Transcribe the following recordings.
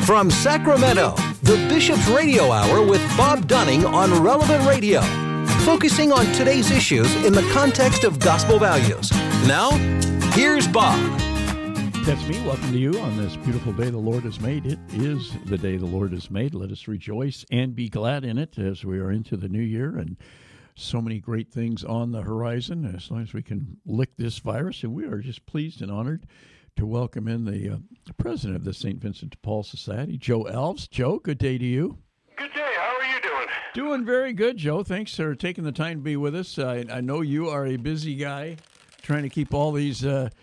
From Sacramento, the Bishop's Radio Hour with Bob Dunning on Relevant Radio, focusing on today's issues in the context of gospel values. Now, here's Bob. That's me. Welcome to you on this beautiful day the Lord has made. It is the day the Lord has made. Let us rejoice and be glad in it as we are into the new year, and so many great things on the horizon as long as we can lick this virus. And we are just pleased and honored to welcome in the president of the St. Vincent de Paul Society, Joe Alves. Joe, good day to you. Good day. How are you doing? Doing very good, Joe. Thanks for taking the time to be with us. I know you are a busy guy trying to keep all these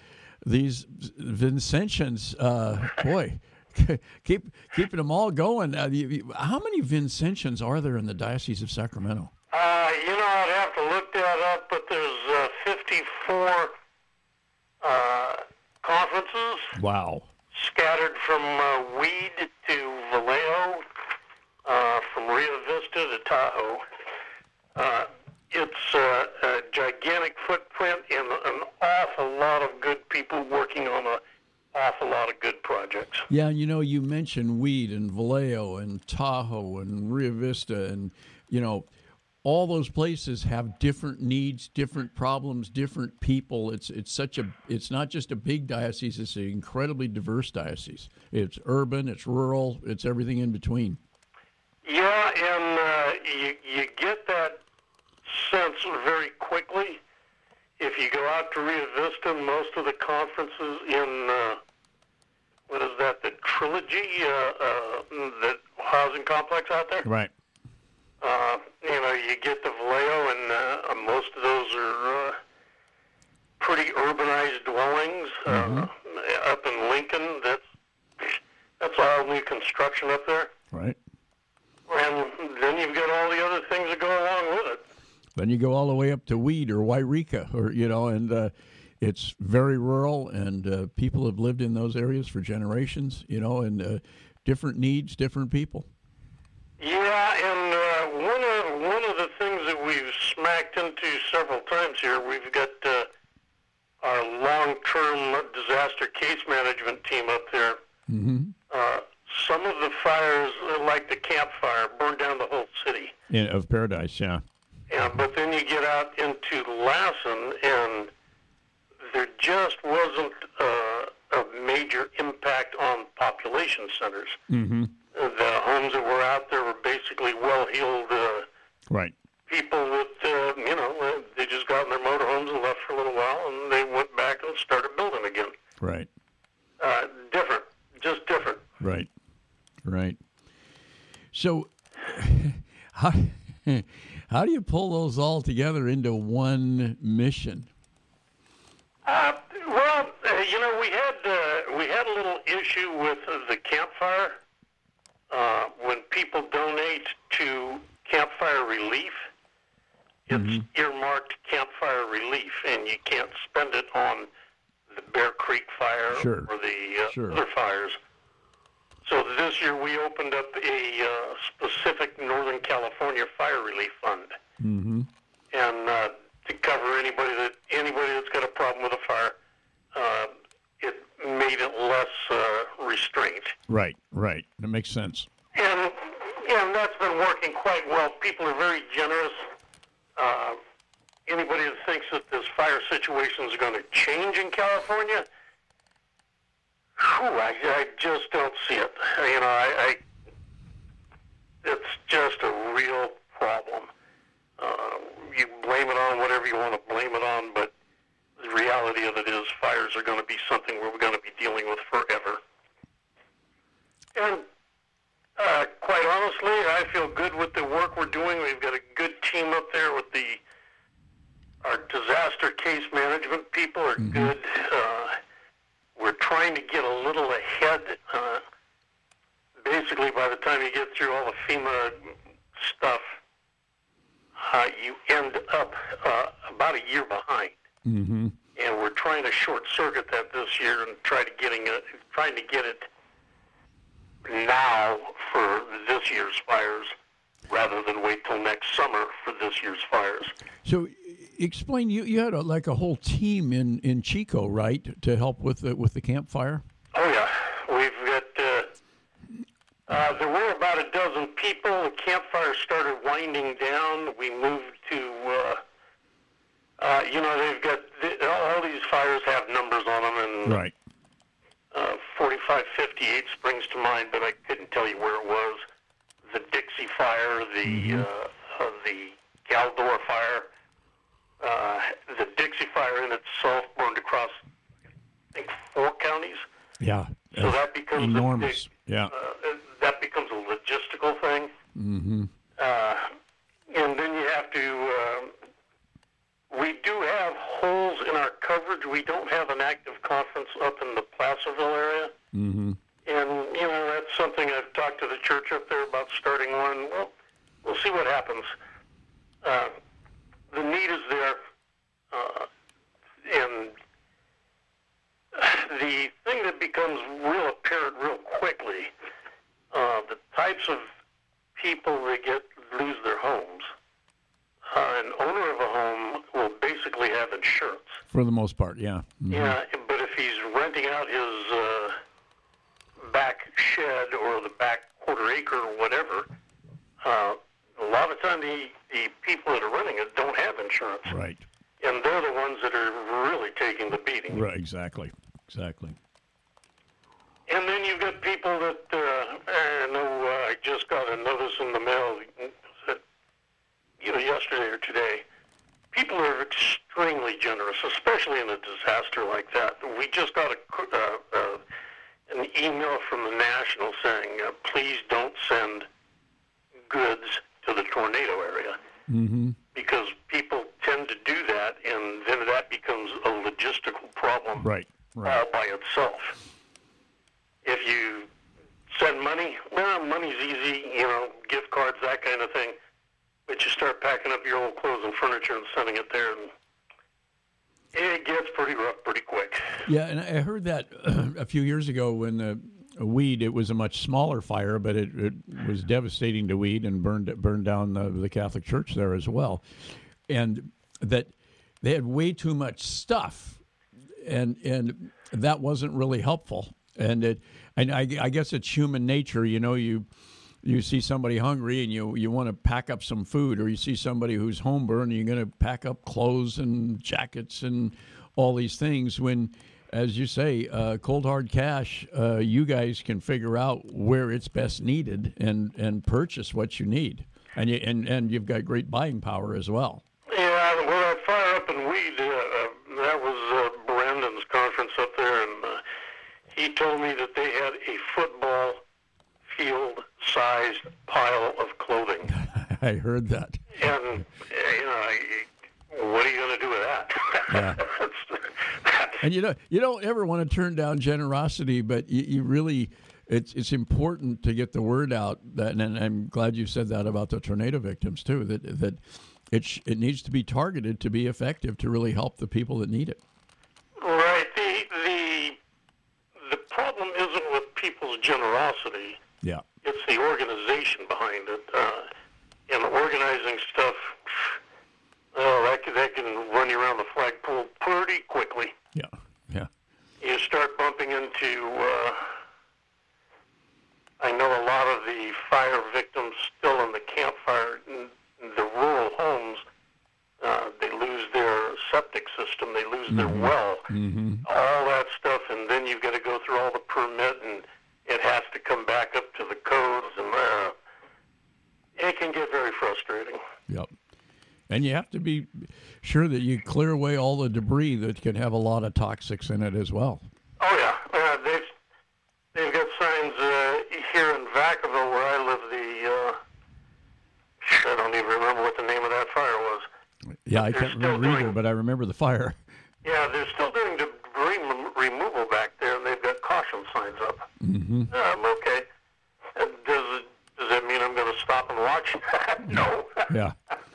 Vincentians, keeping them all going. How many Vincentians are there in the Diocese of Sacramento? I'd have to look that up, but there's 54 conferences. Wow. Scattered from Weed to Vallejo, from Rio Vista to Tahoe. It's a gigantic footprint and an awful lot of good people working on an awful lot of good projects. Yeah, you mentioned Weed and Vallejo and Tahoe and Rio Vista, and, all those places have different needs, different problems, different people. It's not just a big diocese, it's an incredibly diverse diocese. It's urban, it's rural, it's everything in between. Yeah, and you get that sense very quickly. If you go out to Rio Vista, most of the conferences in, the Trilogy, the housing complex out there? Right. You get to Vallejo, and most of those are pretty urbanized dwellings. Up in Lincoln, that's all new construction up there. Right. And then you've got all the other things that go along with it. Then you go all the way up to Weed or Wairika, and it's very rural, and people have lived in those areas for generations, and different needs, different people. Yeah, and one of the things that we've smacked into several times here, we've got our long-term disaster case management team up there. Mm-hmm. Some of the fires, like the Camp Fire, burned down the whole city. Of Paradise, yeah. Yeah, but then you get out into Lassen, and there just wasn't a major impact on population centers. Mm-hmm. The homes that were out there were basically well-heeled right. people that, they just got in their motorhomes and left for a little while, and they went back and started building again. Right. Different. Just different. Right. Right. So how do you pull those all together into one mission? We had a little issue with the campfire. When people donate to campfire relief, it's earmarked campfire relief, and you can't spend it on the Bear Creek fire or the other fires. So this year we opened up a specific Northern California fire relief fund, and to cover anybody that's got a problem with a fire. It made it less restraint. Right. That makes sense. And that's been working quite well. People are very generous. Anybody that thinks that this fire situation is going to change in California, I just don't see it. It's just a real problem. You blame it on whatever you want to blame it on, but the reality of it is fires are going to be something we're going to be dealing with forever. And quite honestly, I feel good with the work we're doing. We've got a good team up there with our disaster case management people are good. We're trying to get a little ahead. Basically, by the time you get through all the FEMA stuff, you end up about a year behind. Mm-hmm. And we're trying to short-circuit that this year and trying to get it now for this year's fires rather than wait till next summer for this year's fires. So explain, you had a whole team in Chico, right, to help with the campfire? Oh, yeah. We've got There were about a dozen people. The campfire started winding down. We moved to, they've got, all these fires have numbers on them, and Right. 4558 springs to mind, but I couldn't tell you where it was. The Dixie Fire, the Caldor Fire. The Dixie Fire in itself burned across, I think, 4 counties. Yeah. So that becomes enormous. Yeah. That becomes a logistical thing. Mm-hmm. And then you have to. We do have holes in our coverage. We don't have an active conference up in the Placerville area. Mm-hmm. And, that's something I've talked to the church up there about starting one. Well, we'll see what happens. The need is there. And the thing that becomes real apparent real quickly, the types of people that lose their homes. An owner of a home will basically have insurance. For the most part, yeah. Mm-hmm. Yeah, but if he's renting out his back shed or the back quarter acre or whatever, a lot of time the people that are renting it don't have insurance. Right. And they're the ones that are really taking the beating. Right, exactly. And then you've got people that, I just got a notice in the mail that, yesterday or today, people are extremely generous, especially in a disaster like that. We just got an email from the National saying, please don't send goods to the tornado area. Mm-hmm. Because people tend to do that, and then that becomes a logistical problem Right. all by itself. If you send money, money's easy, gift cards, that kind of thing. But you start packing up your old clothes and furniture and sending it there, and it gets pretty rough pretty quick. Yeah, and I heard that a few years ago when the weed, it was a much smaller fire, but it was devastating to weed and burned down the Catholic Church there as well. And that they had way too much stuff, and that wasn't really helpful. And I guess it's human nature, you see somebody hungry and you want to pack up some food, or you see somebody who's homeburned and you're going to pack up clothes and jackets and all these things when, as you say, cold hard cash, you guys can figure out where it's best needed and purchase what you need. And you've got great buying power as well. Yeah, well, that fire up in Weed, that was Brandon's conference up there, and he told me that they had a football field-sized pile of clothing. I heard that. And, what are you going to do with that? Yeah. And you don't ever want to turn down generosity, but you really, it's important to get the word out. And I'm glad you said that about the tornado victims too. That it needs to be targeted to be effective to really help the people that need it. Right. The problem isn't with people's generosity. Yeah. It's the organization behind it, and organizing stuff. That can run you around the flagpole pretty quickly. Yeah. You start bumping into. I know a lot of the fire victims still in the campfire, the rural homes. They lose their septic system. They lose their well. Mm-hmm. All that stuff, and then you've got to go through all the permit, and it has to come back up to the codes, and it can get very frustrating. Yep. And you have to be sure that you clear away all the debris that can have a lot of toxics in it as well. Oh, yeah. They've got signs here in Vacaville where I live. I don't even remember what the name of that fire was. Yeah, I can't remember either, but I remember the fire. Yeah, they're still doing debris removal back there, and they've got caution signs up. Mm-hmm. Okay. Does that mean I'm going to stop and watch? No. Yeah.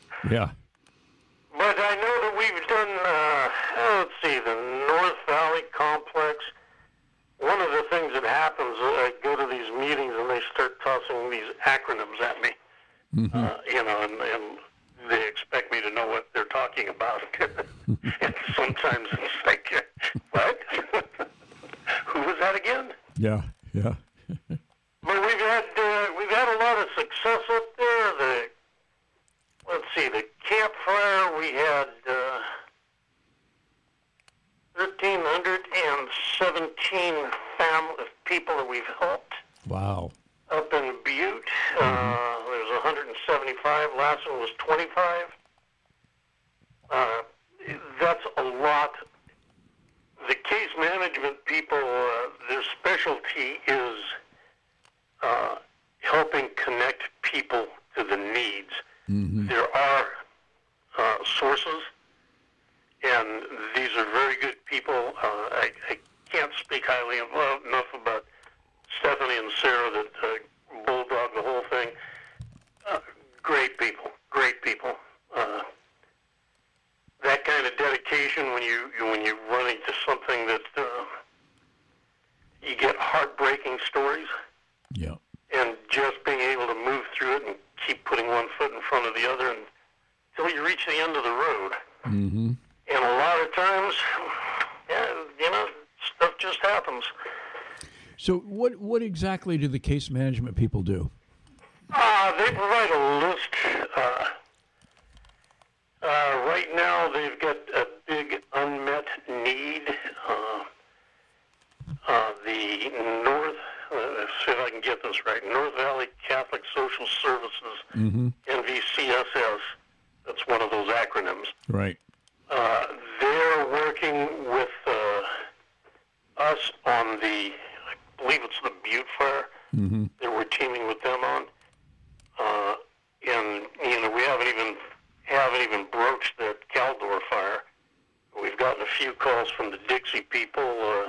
But I know that we've done, let's see, the North Valley Complex. One of the things that happens, I go to these meetings and they start tossing these acronyms at me, Mm-hmm. And they expect me to know what they're talking about. And sometimes it's like, what? Who was that again? Yeah. But we've had we had 1,317 people that we've helped. Wow. Up in Butte, there's 175. Last one was 25. That's a lot. The case management people, their specialty is helping connect people to the needs. There are sources, and these are very good people. I can't speak highly enough about Stephanie and Sarah that bulldog the whole thing. Great people, great people. That kind of dedication when you run into something that you get heartbreaking stories. Yeah. And just being able to move through it and keep putting one foot in front of the other until you reach the end of the road. And a lot of times, stuff just happens. So what exactly do the case management people do? They provide a list. Right now, they've got a big unmet need. The North, let's see if I can get this right, North Valley Catholic Social Services, NVCSS, that's one of those acronyms. Right. They're working with us on I believe it's the Butte Fire that we're teaming with them on. And, we haven't even broached the Caldor Fire. We've gotten a few calls from the Dixie people.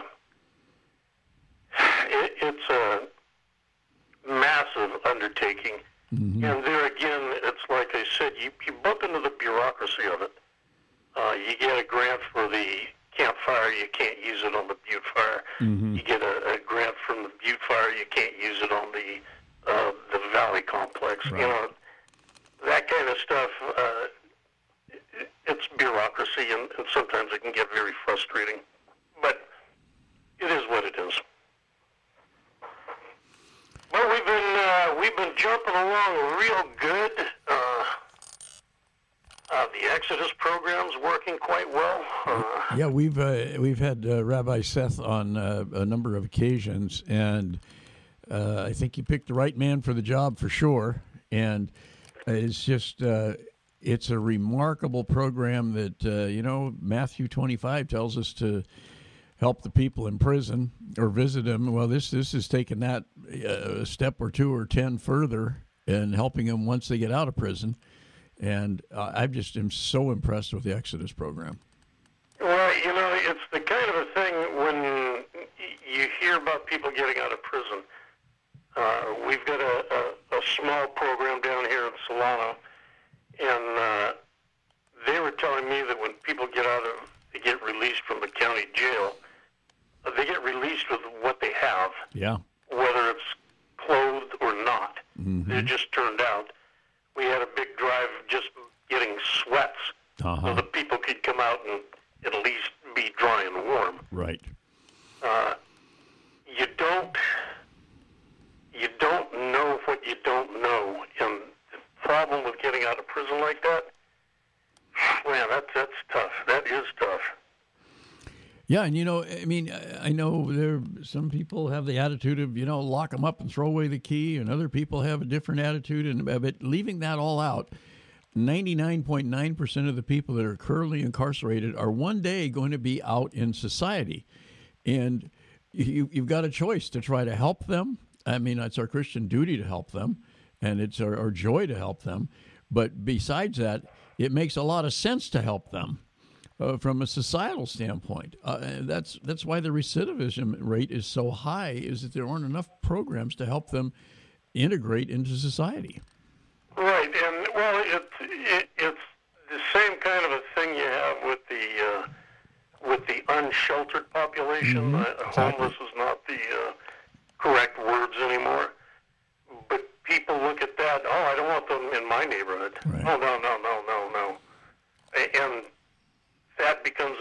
It's a massive undertaking. And there again, it's like I said, you bump into the bureaucracy of it. You get a grant for the Camp Fire, you can't use it on the Butte Fire. You get a grant from the Butte Fire, you can't use it on the Valley Complex. Right. That kind of stuff, it's bureaucracy, and sometimes it can get very frustrating. But it is what it is. Well, we've been jumping along real good. The Exodus program's working quite well. Yeah, we've had Rabbi Seth on a number of occasions, and I think he picked the right man for the job for sure. And it's just it's a remarkable program that Matthew 25 tells us to help the people in prison or visit them. Well, this is taking that a step or two or 10 further and helping them once they get out of prison. And I just am so impressed with the Exodus program. Well, it's the kind of a thing when you hear about people getting out of prison. We've got a small program down here in Solano, and they were telling me that when people they get released from the county jail, they get released with what they have. Yeah. Whether it's clothed or not. It just turned out. We had a big drive just getting sweats so the people could come out and at least be dry and warm. Right. You don't know what you don't know, and the problem with getting out of prison like that, man, that's tough. That is tough. Yeah, and I know some people have the attitude of, lock them up and throw away the key, and other people have a different attitude. But leaving that all out, 99.9% of the people that are currently incarcerated are one day going to be out in society. And you've got a choice to try to help them. I mean, it's our Christian duty to help them, and it's our joy to help them. But besides that, it makes a lot of sense to help them. From a societal standpoint, that's why the recidivism rate is so high, is that there aren't enough programs to help them integrate into society. Right, and well, it's the same kind of a thing you have with the unsheltered population. Homeless is not the correct words anymore, but people look at that. Oh, I don't want them in my neighborhood. Right. Oh, no, and that becomes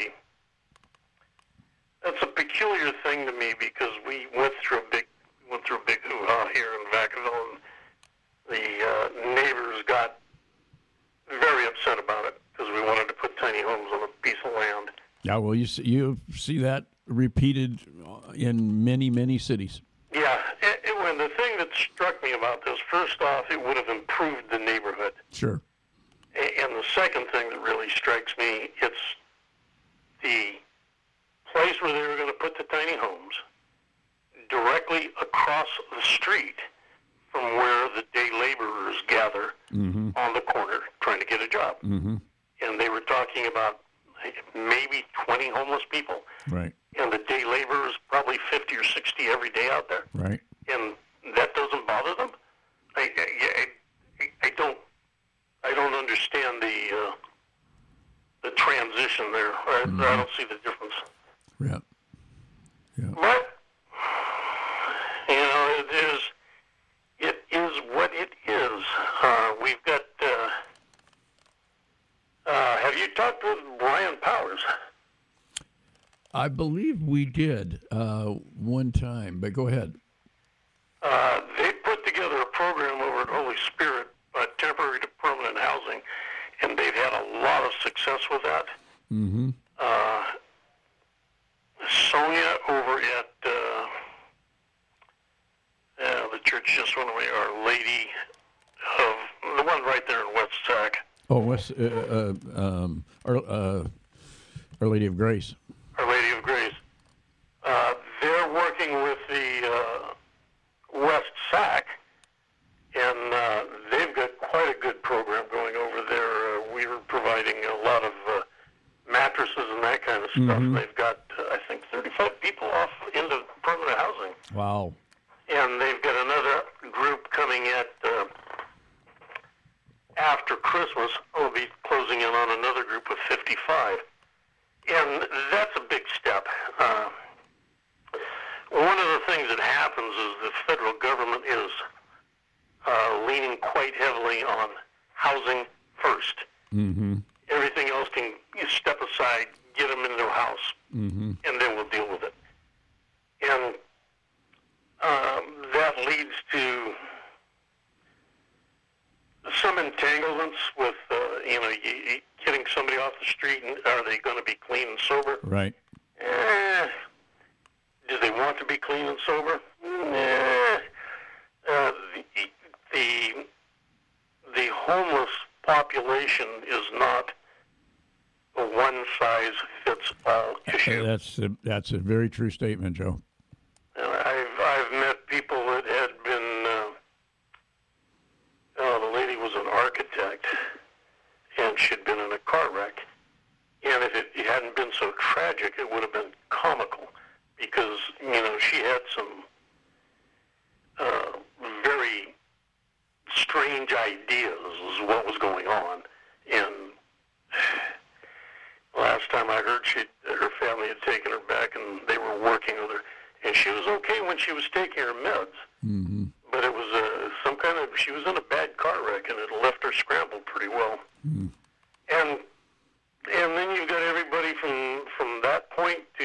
that's a peculiar thing to me, because we went through a big hoo-ha here in Vacaville, and the neighbors got very upset about it because we Yeah, well, you see that repeated in many, many cities. Yeah, and the thing that struck me about this, first off, it would have improved the neighborhood. Sure. And the second thing that really strikes me, it's the place where they were going to put the tiny homes directly across the street from where the day laborers gather on the corner trying to get a job. Mm-hmm. And they were talking about maybe 20 homeless people. Right. And the day laborers, probably 50 or 60 every day out there. Right. And that doesn't bother them? I don't understand the transition there. I don't see the difference. Yeah. But it is what it is. We've got. Have you talked with Brian Powers? I believe we did one time, but go ahead. They put together a program over at Holy Spirit, temporary to permanent housing, and they've had a lot of success with that. Mm-hmm. Sonia over at the church just went away, Our Lady of, the one right there in West Sac. Oh, Our Lady of Grace. Our Lady of Grace. They're working with the West Sac, and they've got quite a good program going over there. We were providing a lot of mattresses and that kind of stuff. Mm-hmm. They've got, I think, 35 people off into permanent housing. Wow. And they've got another group coming at after Christmas. We'll be closing in on another group of 55. And that's a big step. One of the things that happens is the federal government is leaning quite heavily on housing first. Mm-hmm. Everything else can you step aside, get them in their house, and then we'll deal with it. And that leads to some entanglements with, getting somebody off the street, and are they going to be clean and sober? Right. Do they want to be clean and sober? The homeless population is not a one-size-fits-all issue. That's a very true statement, Joe. I've met people that had been. The lady was an architect, and she'd been in a car wreck. And if it hadn't been so tragic, it would have been comical, because she had some very strange ideas as what was going on. And last time I heard, her family had taken her back, and they were working with her. And she was okay when she was taking her meds. Mm-hmm. But it was she was in a bad car wreck, and it left her scrambled pretty well. Mm. And then you've got everybody from that point to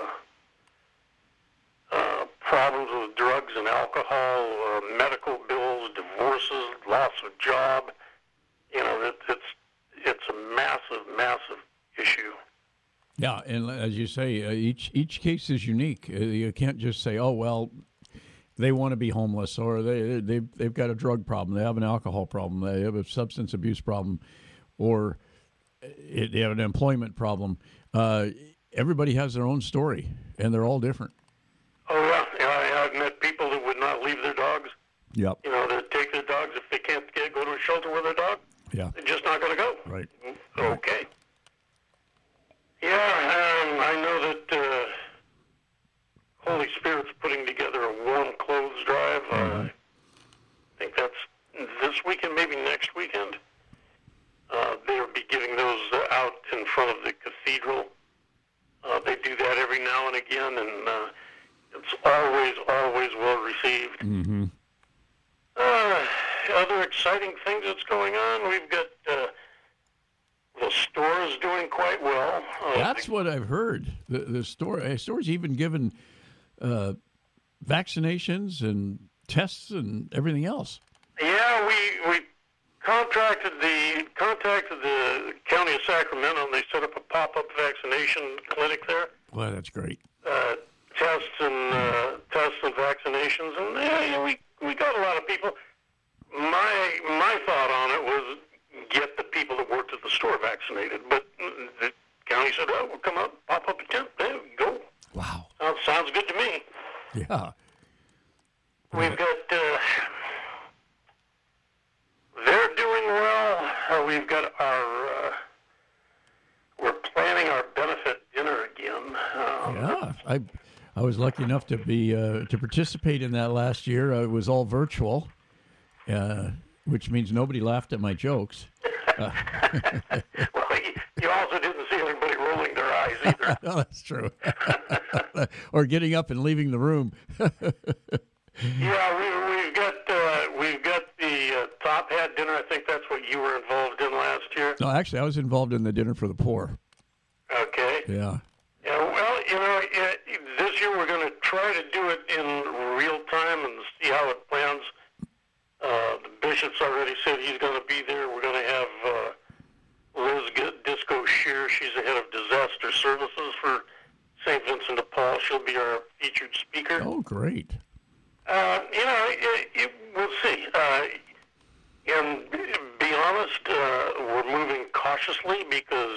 problems with drugs and alcohol, medical bills, divorces, loss of job. It's a massive issue. Yeah, and as you say, each case is unique. You can't just say, "Oh well, they want to be homeless," or they've got a drug problem, they have an alcohol problem, they have a substance abuse problem, or they have an employment problem. Everybody has their own story, and they're all different. Oh yeah, I've met people that would not leave their dogs. Yep. They take their dogs if they can't go to a shelter with their dog. Yeah. They're just not going to go. Right. Okay. Yeah, I know that Holy Spirit's putting together a warm clothes drive. I think that's this weekend, maybe next weekend. They'll be giving those out in front of the cathedral. They do that every now and again, and it's always well received. Mm-hmm. Other exciting things that's going on, we've got the store is doing quite well. That's what I've heard. The store's even given vaccinations and tests and everything else. Yeah, contacted the county of Sacramento, and they set up a pop-up vaccination clinic there. Well, that's great. Tests and vaccinations, and we got a lot of people. My thought on it was get the people that worked at the store vaccinated, but the county said, "Oh, we'll come up, pop up a tent, there we go." Wow. Sounds good to me. Yeah. We've got. They're doing well. We've got our. We're planning our benefit dinner again. Yeah, I was lucky enough to be to participate in that last year. It was all virtual, which means nobody laughed at my jokes. Well, you also didn't see anybody rolling their eyes either. No, that's true. Or getting up and leaving the room. Yeah, we've got the Top Hat dinner. I think that's what you were involved in last year. No, actually, I was involved in the dinner for the poor. Okay. Yeah. Yeah. Well, this year we're going to try to do it in real time and see how it plans. The bishop's already said he's going to be there. We're going to have Liz Disco Shear. She's the head of disaster services for St. Vincent de Paul. She'll be our featured speaker. Oh, great. We'll see. And be honest, we're moving cautiously because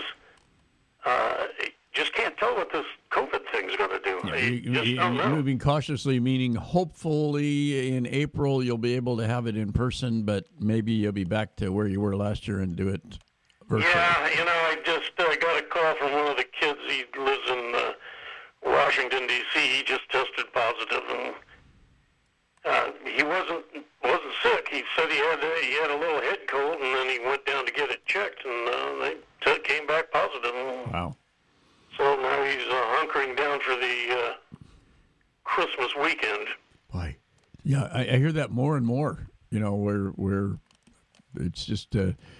just can't tell what this COVID thing's going to do. You're moving cautiously, meaning hopefully in April you'll be able to have it in person, but maybe you'll be back to where you were last year and do it virtually. Yeah, I just got a call from one of the kids. He lives in Washington, D.C. He just tested positive, and he wasn't sick. He said he had a little head cold, and then he went down to get it checked, and they came back positive. Wow. So now he's hunkering down for the Christmas weekend. Boy, yeah, I hear that more and more. Where it's just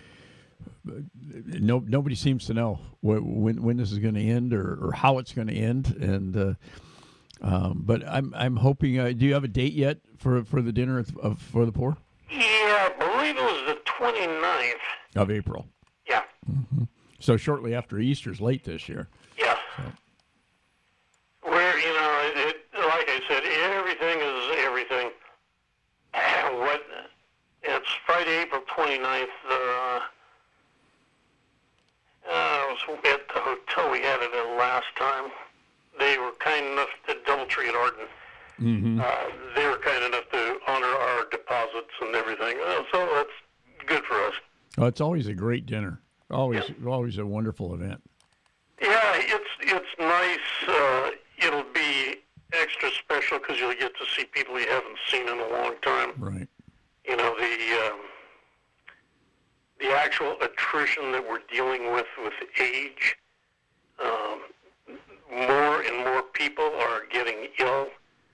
nobody seems to know when this is going to end or how it's going to end, and. But I'm hoping. Do you have a date yet for the dinner for the poor? Yeah, I believe it was the 29th of April. Yeah. Mm-hmm. So shortly after Easter's late this year. Yeah. So. Where like I said, everything is everything. It's Friday, April 29th. I was at the hotel we had it at last time. They were kind enough to Doubletree at Arden. Mm-hmm. They were kind enough to honor our deposits and everything. So that's good for us. Oh, it's always a great dinner. Always a wonderful event. Yeah, it's nice. It'll be extra special because you'll get to see people you haven't seen in a long time. Right. The actual attrition that we're dealing with age. More and more people are getting ill,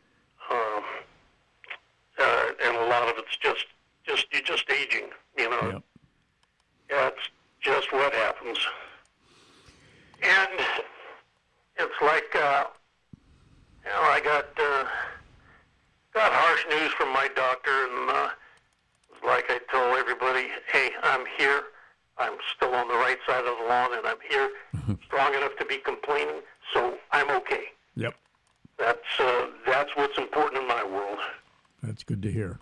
and a lot of it's just you're just aging. Yep. That's just what happens. And it's like I got harsh news from my doctor, and it's like I told everybody, "Hey, I'm here. I'm still on the right side of the lawn, and I'm here, strong enough to be complaining." So I'm okay. Yep. That's what's important in my world. That's good to hear.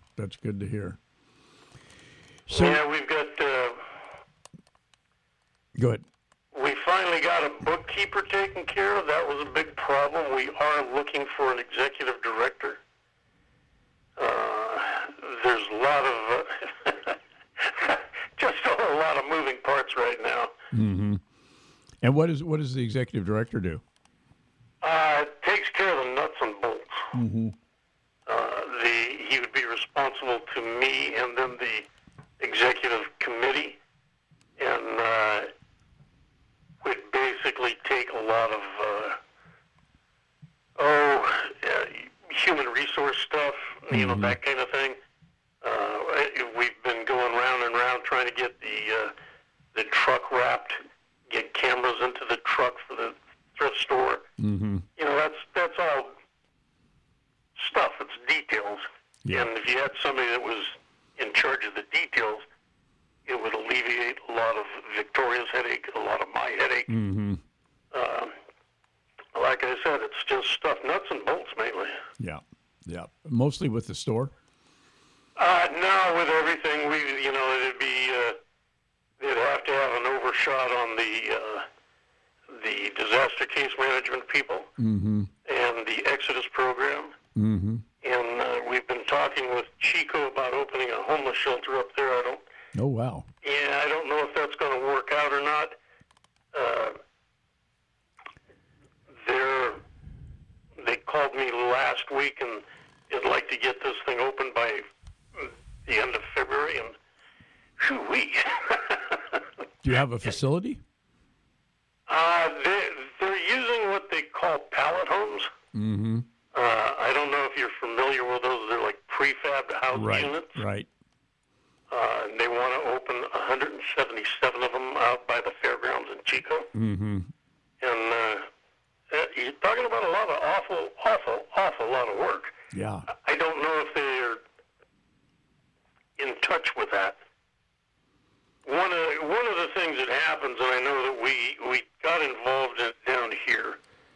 So yeah, we've got. Go ahead. We finally got a bookkeeper taken care of. That was a big problem. We are looking for an executive director. There's a lot of just a lot of moving parts right now. Mm-hmm. And what does the executive director do? Takes care of the nuts and bolts. Mm-hmm. He would be responsible to me and then the executive committee, and would basically take a lot of human resource stuff, Mm-hmm. That kind of thing. We've been going round and round trying to get the truck wrapped, get cameras into the truck for the thrift store. Mm-hmm. That's all stuff. It's details. Yeah. And if you had somebody that was in charge of the details, headache, a lot of my headache. Mm-hmm. Like I said, it's just stuff, nuts and bolts mainly. Yeah, yeah. Mostly with the store? No, with everything, it'd be, they'd have to have an overshot on the disaster case management people mm-hmm. and the Exodus program. Mm-hmm. And we've been talking with Chico about opening a homeless shelter up there. Oh, wow. Yeah, I don't know if that's going to work out or not. They called me last week and they'd like to get this thing open by the end of February, and shoo-wee. Do you have a facility? They're using what they call pallet homes. Mm-hmm. I don't know if you're familiar with those. They're like prefab house units. Right. And they want to open 177 of them out by the fairgrounds in Chico. Mm-hmm. And you're talking about a lot of awful lot of work. Yeah. I don't know if they're in touch with that. One of the things that happens, and I know that we got involved in down here,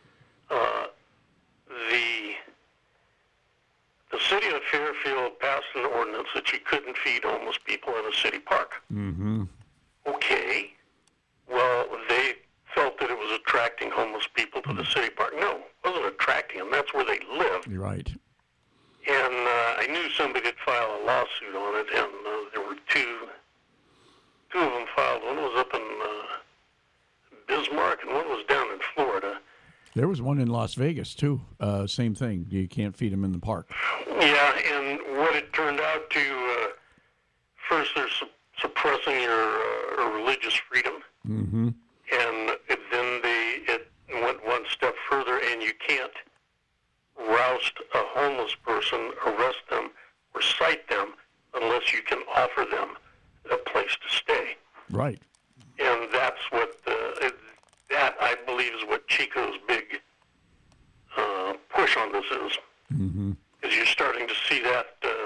the city of Fairfield passed an ordinance that you couldn't feed homeless people in a city park. Mm-hmm. Okay. Well, they felt that it was attracting homeless people to the city park. No, it wasn't attracting them. That's where they lived. You're right. And I knew somebody had filed a lawsuit on it, and there were two of them filed. One was up in Bismarck, and one was down in Florida. There was one in Las Vegas, too. Same thing. You can't feed them in the park. Yeah, and what it turned out to, first they're suppressing your religious freedom. Mm-hmm. And then it went one step further, and you can't roust a homeless person, arrest them, or cite them unless you can offer them a place to stay. Right. And that's what that I believe is what Chico's big push on this is. Mm-hmm. Is you're starting to see that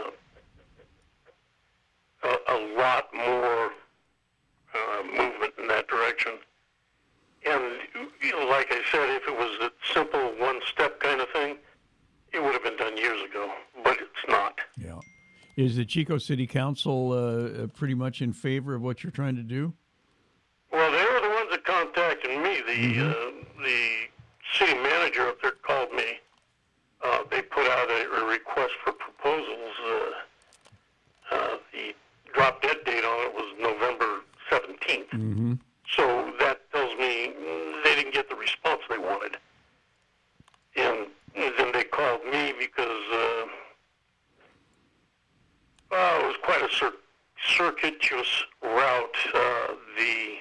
a lot more movement in that direction. And like I said, if it was a simple one-step kind of thing, it would have been done years ago. But it's not. Yeah. Is the Chico City Council pretty much in favor of what you're trying to do? Well, they were the ones that contacted me. The city manager up there called me. They put out a request for proposals. The drop dead date on it was November 17th. Mm-hmm. So that tells me they didn't get the response they wanted. And then they called me because it was quite a circuitous route. The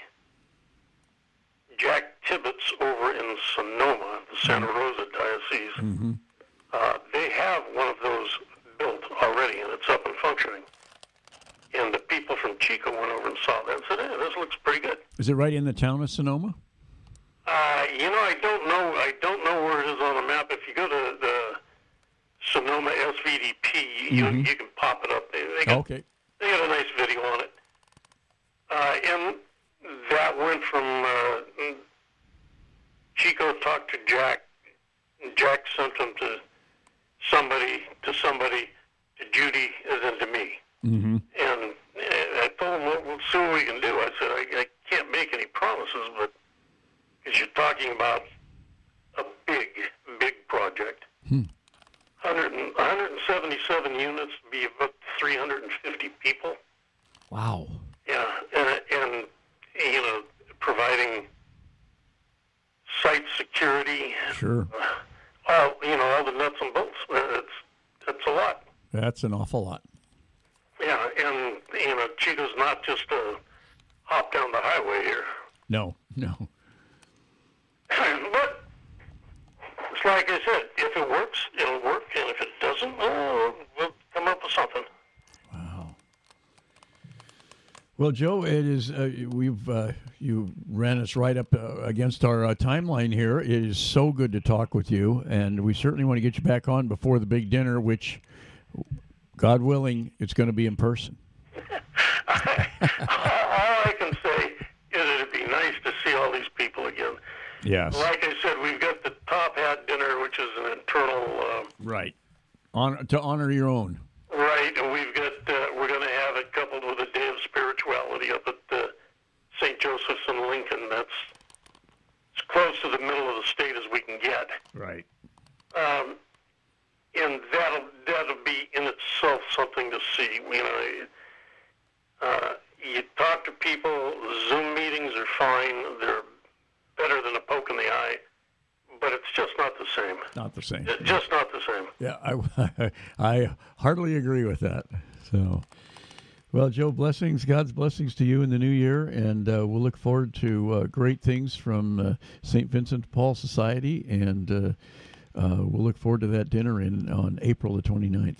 Jack Tibbetts over in Sonoma, the Santa Rosa Diocese, Mm-hmm. they have one of those built already, and it's up and functioning. And the people from Chico went over and saw that and said, hey, this looks pretty good. Is it right in the town of Sonoma? I don't know. I don't know where it is on the map. If you go to the Sonoma SVDP, you can pop it up. They got a nice video on it. And that went from Chico talked to Jack. Jack sent them to somebody, to Judy, and then to me. Mm-hmm. And I told him, we'll see what we can do. I said, I can't make any promises, but because you're talking about a big project. 177 units, be about 350 people. Wow. Yeah, and providing site security. Sure. All the nuts and bolts. It's a lot. That's an awful lot. Yeah, and Chico's not just a hop down the highway here. No. But it's like I said, if it works, it'll work, and if it doesn't, we'll come up with something. Wow. Well, Joe, it is you ran us right up against our timeline here. It is so good to talk with you, and we certainly want to get you back on before the big dinner, which, God willing, it's going to be in person. All I can say is it'd be nice Yes. Like I said, we've got the Top Hat dinner, which is an internal. Right. To honor your own. Right, and we've got we're going to have it coupled with a day of spirituality up at St. Joseph's in Lincoln. That's as close to the middle of the state as we can get. Right. And that'll be in itself something to see. You talk to people. Zoom meetings are fine. They're better than a poke in the eye, but it's just not the same. Not the same. It's just not the same. Yeah, I heartily agree with that. So, well, Joe, God's blessings to you in the new year, and we'll look forward to great things from St. Vincent de Paul Society, and we'll look forward to that dinner on April the 29th.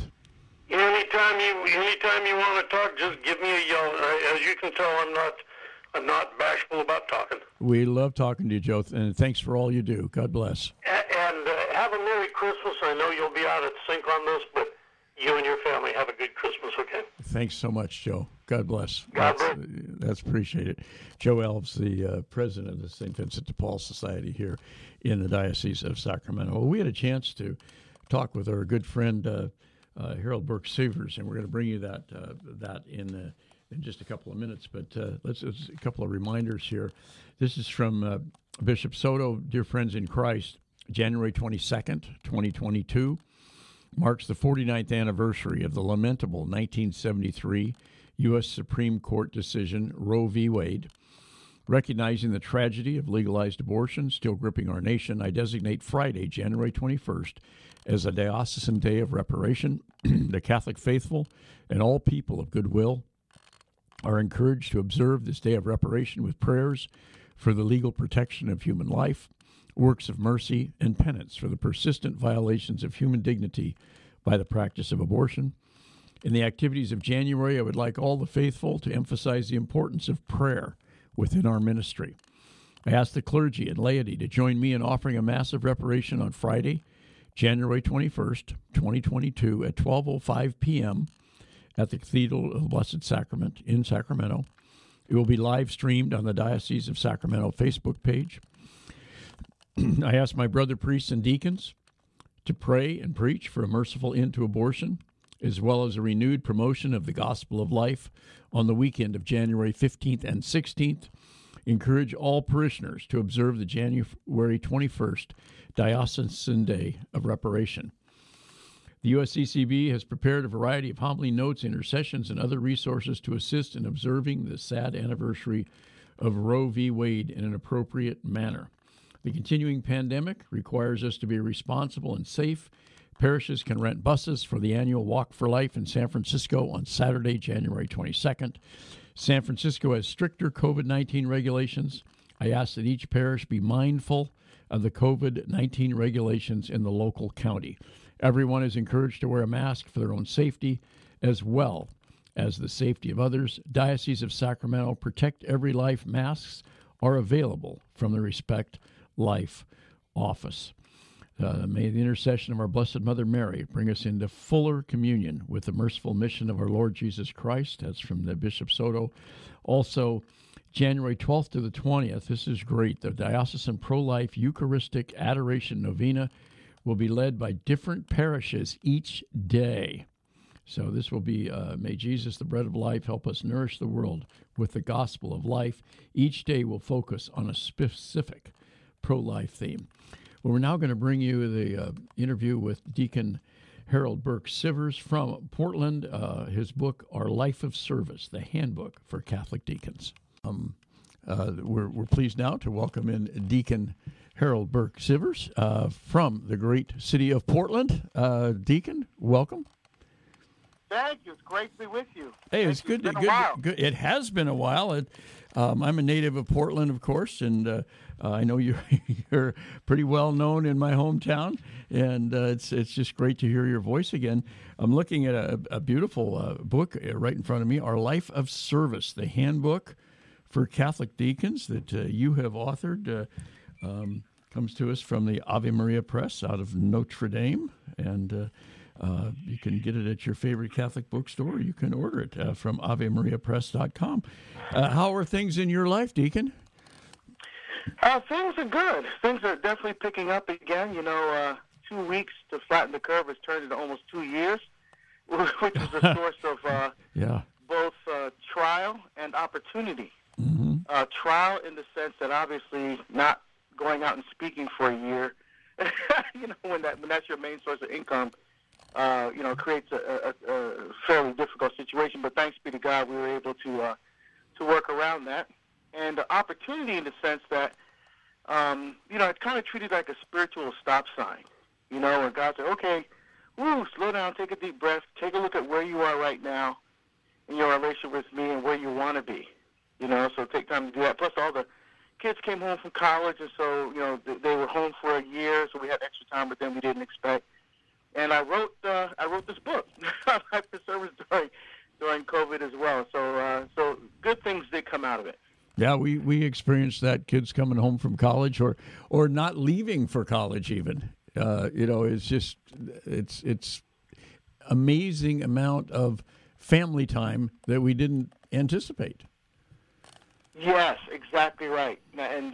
Anytime you want to talk, just give me a yell. As you can tell, I'm not bashful about talking. We love talking to you, Joe, and thanks for all you do. God bless. And have a Merry Christmas. I know you'll be out at sync on this, but you and your family have a good Christmas, okay? Thanks so much, Joe. God bless. God bless. That's appreciated. Joe Elves, the president of the St. Vincent de Paul Society here in the Diocese of Sacramento. Well, we had a chance to talk with our good friend Harold Burke Sivers, and we're going to bring you that in just a couple of minutes. But let's a couple of reminders here. This is from Bishop Soto, Dear Friends in Christ, January 22nd, 2022. Marks the 49th anniversary of the lamentable 1973 U.S. Supreme Court decision Roe v. Wade. Recognizing the tragedy of legalized abortion still gripping our nation, I designate Friday, January 21st, as a diocesan day of reparation. The Catholic faithful and all people of goodwill are encouraged to observe this day of reparation with prayers for the legal protection of human life, works of mercy, and penance for the persistent violations of human dignity by the practice of abortion. In the activities of January, I would like all the faithful to emphasize the importance of prayer within our ministry. I ask the clergy and laity to join me in offering a massive reparation on Friday, January 21st, 2022 at 12:05 p.m. at the Cathedral of the Blessed Sacrament in Sacramento. It will be live streamed on the Diocese of Sacramento Facebook page. I ask my brother priests and deacons to pray and preach for a merciful end to abortion, as well as a renewed promotion of the gospel of life on the weekend of January 15th and 16th. Encourage all parishioners to observe the January 21st Diocesan Day of Reparation. The USCCB has prepared a variety of homily notes, intercessions, and other resources to assist in observing the sad anniversary of Roe v. Wade in an appropriate manner. The continuing pandemic requires us to be responsible and safe. Parishes can rent buses for the annual Walk for Life in San Francisco on Saturday, January 22nd. San Francisco has stricter COVID-19 regulations. I ask that each parish be mindful of the COVID-19 regulations in the local county. Everyone is encouraged to wear a mask for their own safety as well as the safety of others. Diocese of Sacramento Protect Every Life masks are available from the Respect Life office. May the intercession of our Blessed Mother Mary bring us into fuller communion with the merciful mission of our Lord Jesus Christ. That's from the Bishop Soto. Also, January 12th to the 20th, this is great. The Diocesan Pro-Life Eucharistic Adoration Novena will be led by different parishes each day. So this will be, may Jesus, the bread of life, help us nourish the world with the gospel of life. Each day will focus on a specific pro-life theme. Well, we're now going to bring you the interview with Deacon Harold Burke Sivers from Portland, his book, Our Life of Service, the Handbook for Catholic Deacons. We're pleased now to welcome in Deacon Harold Burke Sivers from the great city of Portland. Deacon, welcome. Thank you. It's great to be with you. Hey, it's good. Good. It has been a while. I'm a native of Portland, of course, and I know you're pretty well known in my hometown, and it's just great to hear your voice again. I'm looking at a beautiful book right in front of me, Our Life of Service, the Handbook for Catholic Deacons that you have authored. Comes to us from the Ave Maria Press out of Notre Dame, and you can get it at your favorite Catholic bookstore. You can order it from AveMariaPress.com. How are things in your life, Deacon? Things are good. Things are definitely picking up again. 2 weeks to flatten the curve has turned into almost 2 years, which is a source of both trial and opportunity. Mm-hmm. Trial in the sense that obviously not going out and speaking for a year, when that's your main source of income, creates a fairly difficult situation. But thanks be to God, we were able to work around that. And opportunity in the sense that, it's kind of treated like a spiritual stop sign, where God said, okay, slow down, take a deep breath, take a look at where you are right now in your relationship with me and where you want to be, so take time to do that. Plus all the kids came home from college, and so, they were home for a year, so we had extra time with them we didn't expect. And I wrote this book, Life for Service during COVID as well. So good things did come out of it. Yeah, we experienced that, kids coming home from college or not leaving for college even. It's just it's amazing amount of family time that we didn't anticipate. Yes, exactly right. And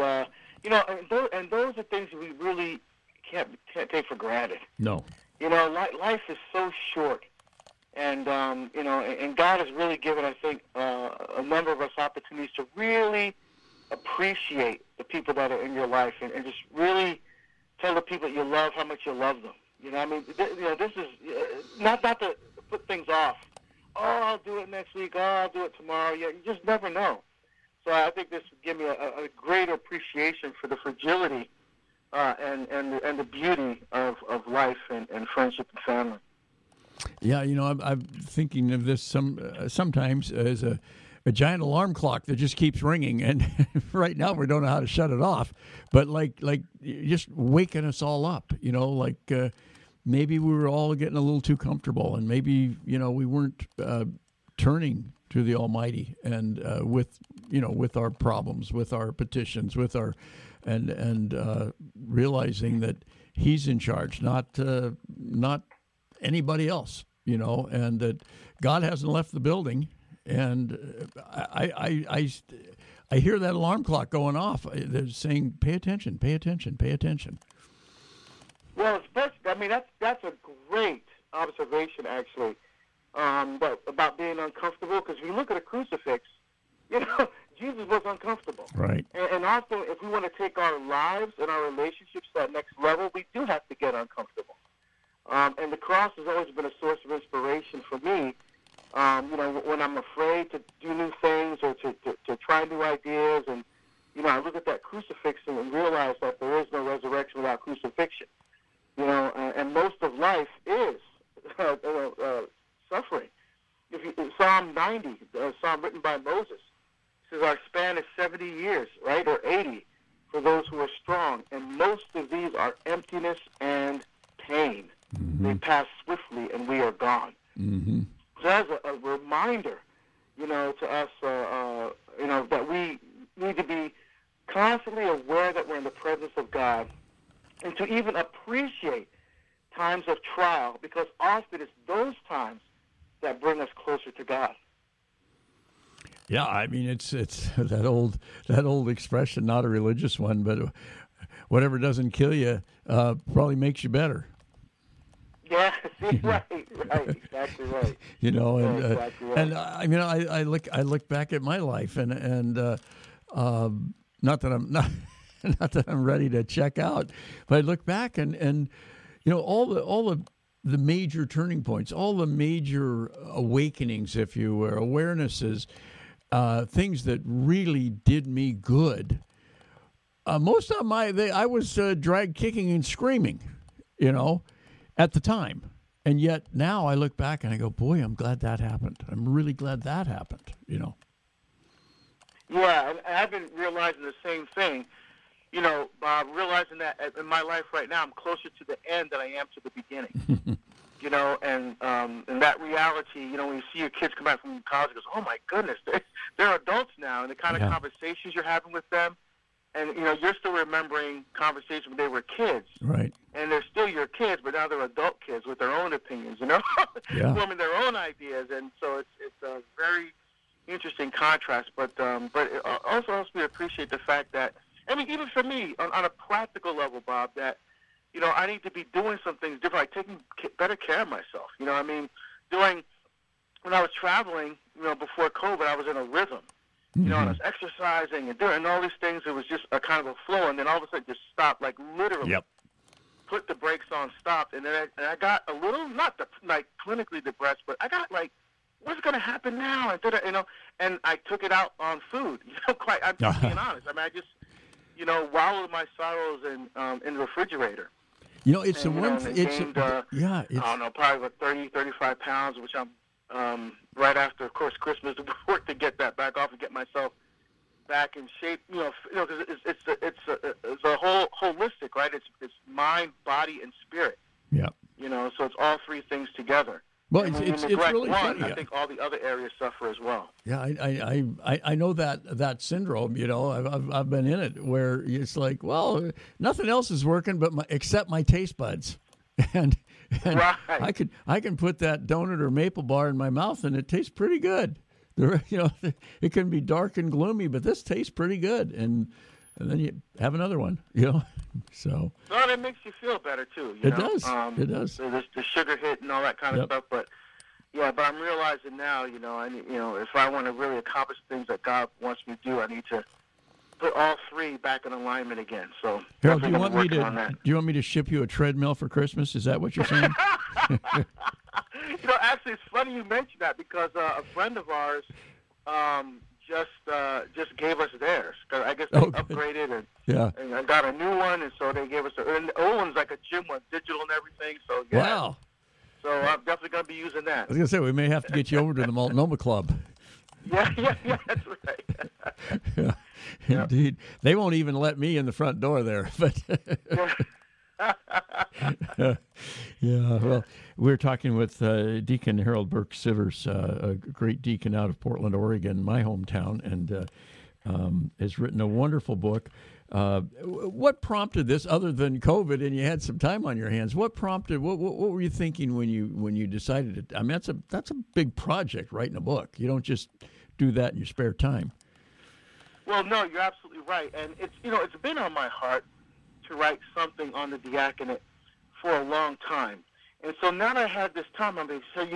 those are things that we really can't take for granted. No. Life is so short. And, and God has really given, I think, a number of us opportunities to really appreciate the people that are in your life and just really tell the people that you love how much you love them. This is not to put things off. Oh, I'll do it next week. Oh, I'll do it tomorrow. You just never know. So I think this would give me a greater appreciation for the fragility and the beauty of life and friendship and family. Yeah, I'm thinking of this sometimes as a giant alarm clock that just keeps ringing, and right now we don't know how to shut it off. But like just waking us all up, maybe we were all getting a little too comfortable, and maybe we weren't turning to the Almighty and with our problems, with our petitions, with our and realizing that He's in charge, not anybody else, and that God hasn't left the building. And I hear that alarm clock going off. They're saying, "Pay attention, pay attention, pay attention." Well, that's a great observation, actually, about being uncomfortable. Because if you look at a crucifix, Jesus was uncomfortable. Right. And often, if we want to take our lives and our relationships to that next level, we do have to get uncomfortable. And the cross has always been a source of inspiration for me. When I'm afraid to do new things or to try new ideas, and I look at that crucifix and realize that there is no resurrection without crucifixion. And most of life is suffering. Psalm 90, a psalm written by Moses, says our span is 70 years, right, or 80 for those who are strong, and most of these are emptiness and pain. Mm-hmm. They pass swiftly, and we are gone. Mm-hmm. So that's a reminder, to us, that we need to be constantly aware that we're in the presence of God, and to even appreciate times of trial, because often it's those times that bring us closer to God. Yeah, it's that old expression, not a religious one, but whatever doesn't kill you probably makes you better. Yeah, right, exactly right. Exactly right. And I look back at my life, and not that I'm ready to check out, but I look back and all the major turning points, all the major awakenings, if you will, awarenesses, things that really did me good. Most of I was dragged kicking and screaming, at the time. And yet now I look back and I go, boy, I'm glad that happened. I'm really glad that happened, Yeah, and I've been realizing the same thing, Bob, realizing that in my life right now, I'm closer to the end than I am to the beginning. And that reality, when you see your kids come back from college, it goes, oh my goodness, they're adults now, and the kind of conversations you're having with them. And, you're still remembering conversations when they were kids. Right. And they're still your kids, but now they're adult kids with their own opinions, forming their own ideas. And so it's a very interesting contrast. But it also helps me appreciate the fact that, I mean, even for me, on a practical level, Bob, that, you know, I need to be doing some things different, like taking better care of myself. You know, I mean, when I was traveling, you know, before COVID, I was in a rhythm. You know, and I was exercising and doing all these things. It was just a kind of a flow, and then all of a sudden just stopped, like literally. Yep. Put the brakes on, stopped, and then I got a little, not like clinically depressed, but I got like, what's going to happen now? And I took it out on food. You know, I'm just being honest. I mean, I just, you know, wallowed my sorrows in the refrigerator. You know, it's and, the one. Gained, I don't know, probably about 30, 35 pounds, which I'm right after, of course, Christmas to work to get that back off and get myself back in shape. You know, because it's a whole holistic, right? It's mind, body, and spirit. Yeah. You know, so it's all three things together. Well, it's really funny. I think all the other areas suffer as well. Yeah, I know that syndrome. You know, I've been in it where it's like, well, nothing else is working but except my taste buds, and right. I can put that donut or maple bar in my mouth and it tastes pretty good. You know, it can be dark and gloomy, but this tastes pretty good, and then you have another one. You know, so. Well, it makes you feel better too. It does. It does. The sugar hit and all that kind of stuff, but yeah, but I'm realizing now, you know, if I want to really accomplish things that God wants me to do, I need to put all three back in alignment again. So, Harold, do you want me to ship you a treadmill for Christmas? Is that what you're saying? You know, actually, it's funny you mentioned that because a friend of ours just gave us theirs. Cause I guess they upgraded and I got a new one, and so they gave us and the old one's like a gym one, digital and everything. So yeah. Wow. So I'm definitely going to be using that. I was going to say, we may have to get you over to the Multnomah Club. Yeah, that's right. Yeah, indeed. They won't even let me in the front door there. But well, we're talking with Deacon Harold Burke Sivers, a great deacon out of Portland, Oregon, my hometown, and has written a wonderful book. What prompted this, other than COVID, and you had some time on your hands? What prompted? What were you thinking when you decided to? I mean, that's a big project, writing a book. You don't just do that in your spare time. Well, no, you're absolutely right, and it's been on my heart to write something on the diaconate for a long time, and so now that I had this time, I'm going to say,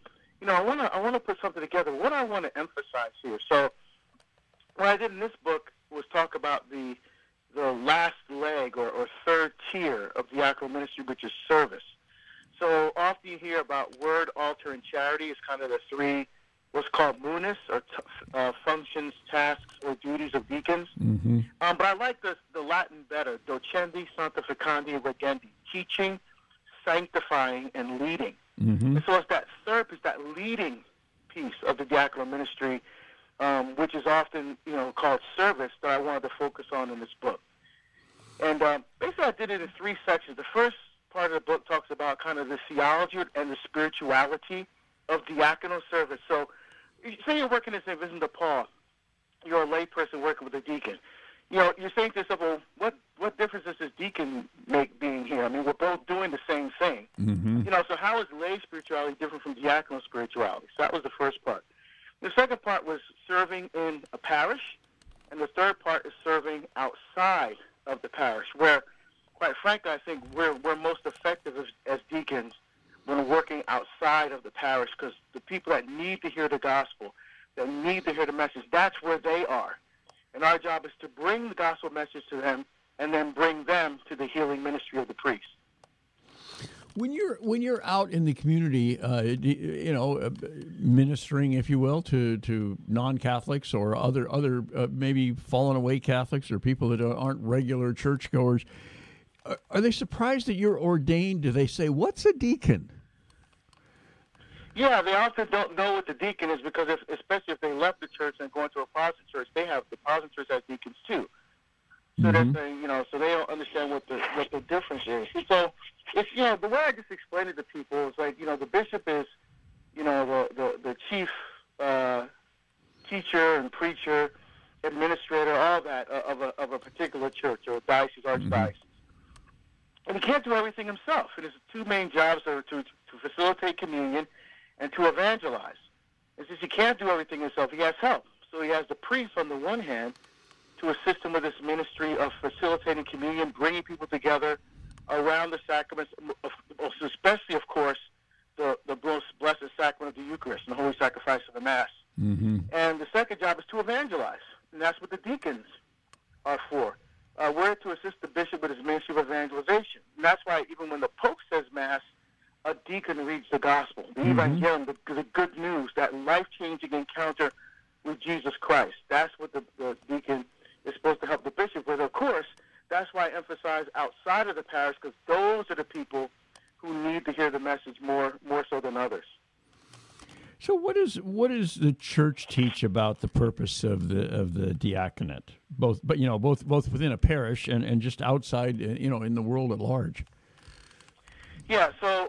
I want to put something together. What I want to emphasize here. So, what I did in this book was talk about the last leg or third tier of diaconal ministry, which is service. So often you hear about word, altar, and charity as kind of the three, what's called munis, or functions, tasks, or duties of deacons. Mm-hmm. But I like the Latin better, docendi, sanctificandi, regendi, teaching, sanctifying, and leading. Mm-hmm. And so it's that third piece, that leading piece of the diaconal ministry, which is often, called service, that I wanted to focus on in this book. And basically I did it in three sections. The first part of the book talks about kind of the theology and the spirituality of diaconal service. So say you're working in St. Vincent de Paul, you're a lay person working with a deacon. You're saying to yourself, well, what difference does this deacon make being here? I mean, we're both doing the same thing. Mm-hmm. So how is lay spirituality different from diaconal spirituality? So that was the first part. The second part was serving in a parish, and the third part is serving outside of the parish, where, quite frankly, I think we're most effective as deacons when working outside of the parish, because the people that need to hear the gospel, that need to hear the message, that's where they are. And our job is to bring the gospel message to them and then bring them to the healing ministry of the priest. When you're out in the community, ministering, if you will, to non-Catholics or other maybe fallen away Catholics or people that aren't regular churchgoers, are they surprised that you're ordained? Do they say, "What's a deacon?" Yeah, they often don't know what the deacon is because, especially if they left the church and go into a Protestant church, the Protestant church has deacons too. So mm-hmm. So they don't understand what the difference is. So it's the way I just explained it to people is like the bishop is the chief teacher and preacher, administrator, all that of a particular church or a diocese, archdiocese. Mm-hmm. And he can't do everything himself. And his two main jobs are to facilitate communion and to evangelize. And since he can't do everything himself, he has help. So he has the priest on the one hand to assist him with his ministry of facilitating communion, bringing people together around the sacraments, especially, of course, the most blessed sacrament of the Eucharist and the holy sacrifice of the Mass. Mm-hmm. And the second job is to evangelize, and that's what the deacons are for. We're to assist the bishop with his ministry of evangelization. And that's why even when the Pope says Mass, a deacon reads the gospel, the Evangelium, the good news, that life-changing encounter with Jesus Christ. That's what the deacon is supposed to help the bishop with. Of course, that's why I emphasize outside of the parish, because those are the people who need to hear the message more so than others. So what does the church teach about the purpose of the diaconate, both within a parish and just outside, in the world at large? Yeah, so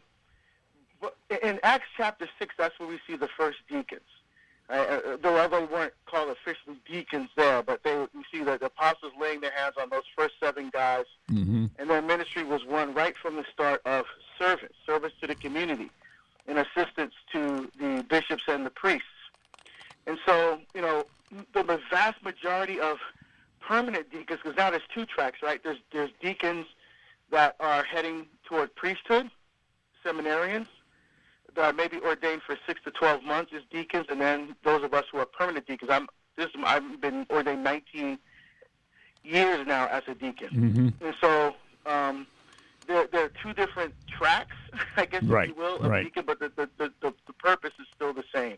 in Acts chapter 6, that's where we see the first deacons. Though they weren't called officially deacons there, but we see that the apostles laying their hands on those first 7 guys, and their ministry was one right from the start of service to the community, and assistance to the bishops and the priests. And so, the vast majority of permanent deacons, because now there's 2 tracks, right? There's deacons that are heading toward priesthood, seminarians, that are maybe ordained for 6 to 12 months as deacons, and then those of us who are permanent deacons. I've been ordained 19 years now as a deacon. And so there are 2 different tracks, I guess, if you will, of deacon, but the purpose is still the same,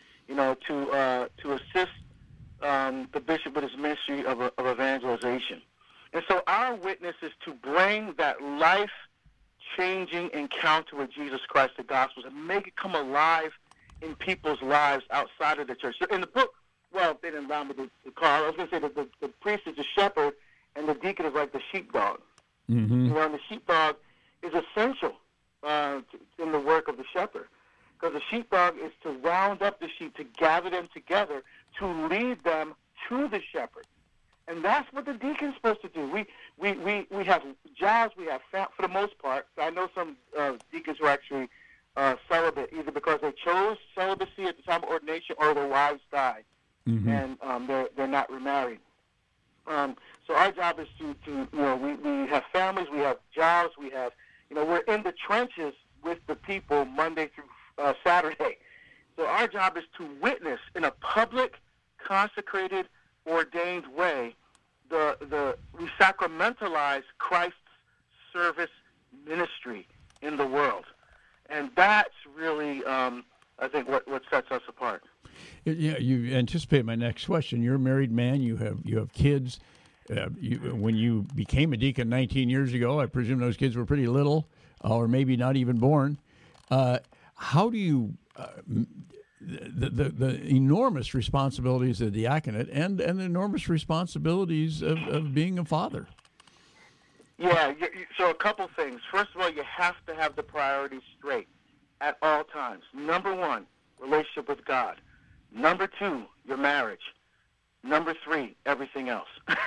to assist the bishop with his ministry of evangelization. And so our witness is to bring that life-changing encounter with Jesus Christ, the Gospels, and make it come alive in people's lives outside of the church. So in the book, well, they didn't allow me to call. I was going to say that the priest is the shepherd, and the deacon is like the sheepdog. And the sheepdog is essential in the work of the shepherd, because the sheepdog is to round up the sheep, to gather them together, to lead them to the shepherd. And that's what the deacon's supposed to do. We have jobs, we have for the most part. I know some deacons who are actually celibate, either because they chose celibacy at the time of ordination or their wives died, and they're not remarried. So our job is to we have families, we have jobs, we have, we're in the trenches with the people Monday through Saturday. So our job is to witness in a public, consecrated, ordained way we sacramentalize Christ's service ministry in the world. And that's really, I think, what sets us apart. Yeah, you anticipate my next question. You're a married man. You have kids. When you became a deacon 19 years ago, I presume those kids were pretty little, or maybe not even born. How do you the enormous responsibilities of the diaconate and the enormous responsibilities of being a father? Yeah, so a couple things. First of all, you have to have the priorities straight at all times. Number 1, relationship with God. Number 2, your marriage. Number 3, everything else.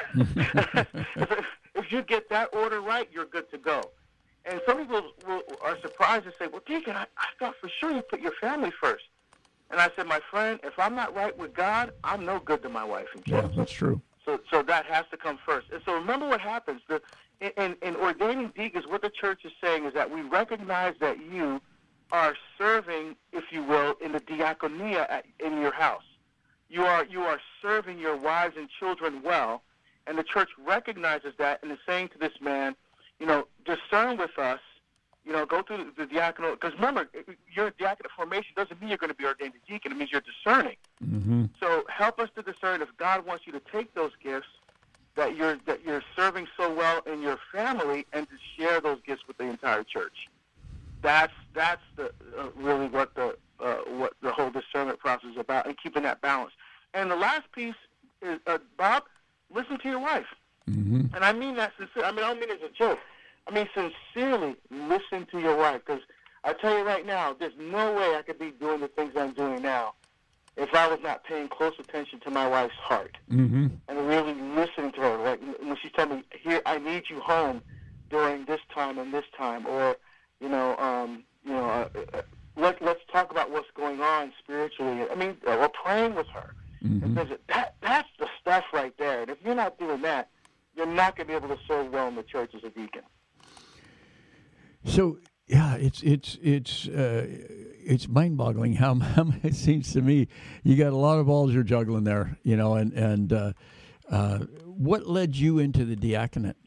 If you get that order right, you're good to go. And some people are surprised and say, well, Deacon, I thought for sure you put your family first. And I said, my friend, if I'm not right with God, I'm no good to my wife and kids. Yeah, that's true. So that has to come first. And so remember what happens. In ordaining deacons, what the church is saying is that we recognize that you are serving, if you will, in the diaconia in your house. You are serving your wives and children well, and the church recognizes that and is saying to this man, discern with us, go through the diaconal, because remember, your diaconate formation doesn't mean you're going to be ordained a deacon. It means you're discerning. So help us to discern if God wants you to take those gifts that you're serving so well in your family and to share those gifts with the entire church. That's the really what the whole discernment process is about, and keeping that balance. And the last piece is, Bob, listen to your wife. And I mean that sincerely. I don't mean it as a joke. I mean sincerely listen to your wife, because I tell you right now, there's no way I could be doing the things I'm doing now if I was not paying close attention to my wife's heart and really listening to her. Like when she's telling me, "Here, I need you home during this time and this time," or let's talk about what's going on spiritually. Or praying with her. And that's the stuff right there. And if to be able to serve well in the church as a deacon. So yeah, it's mind-boggling how it seems to me you got a lot of balls you're juggling there, and what led you into the diaconate?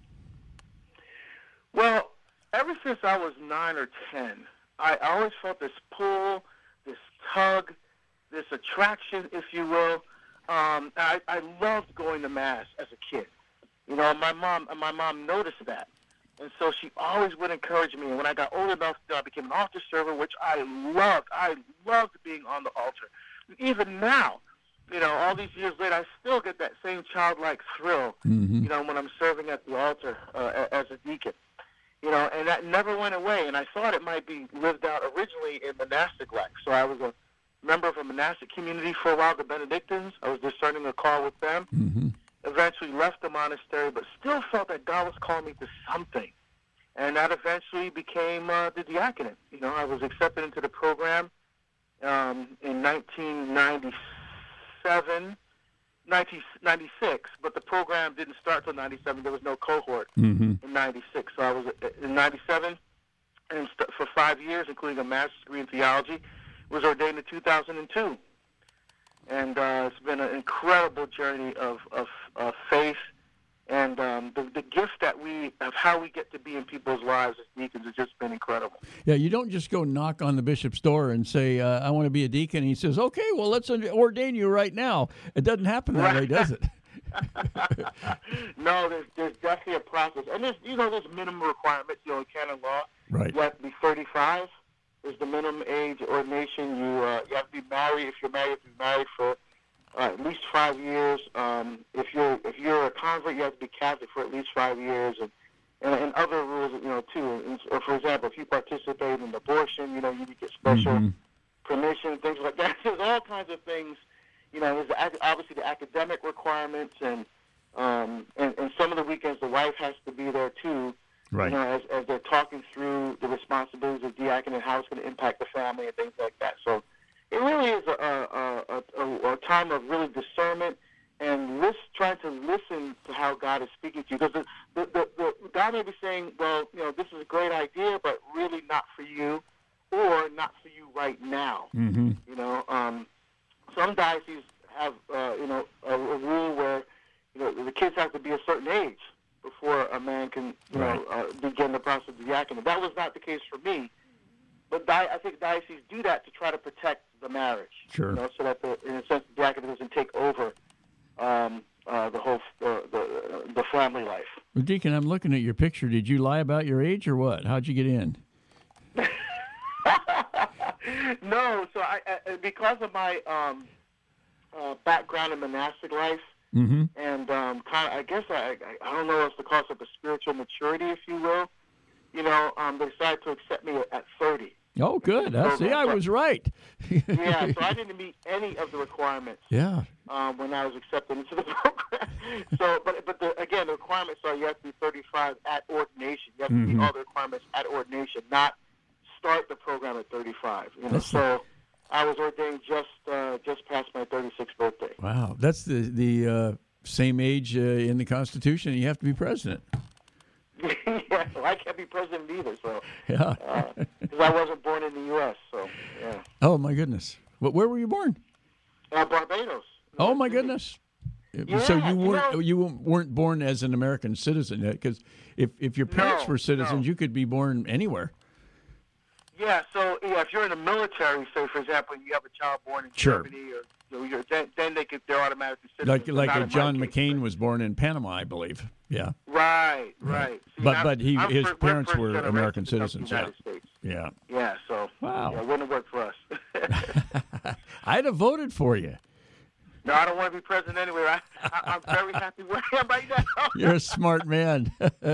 Well, ever since I was 9 or 10, I always felt this pull, this tug, this attraction, if you will. I loved going to Mass as a kid. My mom noticed that. And so she always would encourage me. And when I got old enough, I became an altar server, which I loved. I loved being on the altar. Even now, all these years later, I still get that same childlike thrill, when I'm serving at the altar as a deacon. And that never went away. And I thought it might be lived out originally in monastic life. So I was a member of a monastic community for a while, the Benedictines. I was discerning a call with them. Mm-hmm. Eventually left the monastery, but still felt that God was calling me to something. And that eventually became the diaconate. I was accepted into the program in 1996, but the program didn't start till 97. There was no cohort in 96. So I was in 97, and for 5 years, including a master's degree in theology, was ordained in 2002. And it's been an incredible journey of faith, and the gift that of how we get to be in people's lives as deacons has just been incredible. Yeah, you don't just go knock on the bishop's door and say, I want to be a deacon. And he says, okay, well, let's ordain you right now. It doesn't happen that way, does it? No, there's definitely a process. And there's minimum requirements, in canon law. Right. You have to be 35. Is the minimum age ordination. You have to be married. If you're married, you have to be married for at least 5 years. If you're a convert, you have to be Catholic for at least 5 years, and other rules, too. And, for example, if you participate in abortion, you need to get special permission, things like that. There's all kinds of things. There's obviously the academic requirements, and some of the weekends the wife has to be there too. Right. As they're talking through the responsibilities of diacon and how it's going to impact the family and things like that. So it really is a time of really discernment and trying to listen to how God is speaking to you. Because the God may be saying, well, this is a great idea, but really not for you, or not for you right now. Mm-hmm. Some dioceses have, a rule where, the kids have to be a certain age before a man can, begin the process of diaconate. That was not the case for me, but I think dioceses do that to try to protect the marriage. Sure. So that, in a sense, the diaconate doesn't take over the whole the family life. Well, Deacon, I'm looking at your picture. Did you lie about your age or what? How'd you get in? No, so because of my background in monastic life. Mm-hmm. And I guess I don't know if it's because of the spiritual maturity, if you will. They decided to accept me at 30. Oh, good. I was right. Yeah, so I didn't meet any of the requirements. Yeah. When I was accepted into the program. So, but the requirements are you have to be 35 at ordination. You have to meet all the requirements at ordination, not start the program at 35. So. I was ordained just past my 36th birthday. Wow, that's the same age in the Constitution. You have to be president. Yeah, well, I can't be president either. So yeah, because I wasn't born in the U.S. So yeah. Oh my goodness, where were you born? Barbados. Oh my goodness. Yeah, so you weren't born as an American citizen, because if your parents were citizens, you could be born anywhere. Yeah, so if you're in the military, say for example, you have a child born in Germany, or then they're automatically citizens. Like John McCain was born in Panama, I believe. Yeah. Right. See, but his parents were American citizens. United States. Yeah. Yeah. So wow, it wouldn't have worked for us. I'd have voted for you. No, I don't want to be president anyway. I'm very happy where I am right now. You're a smart man.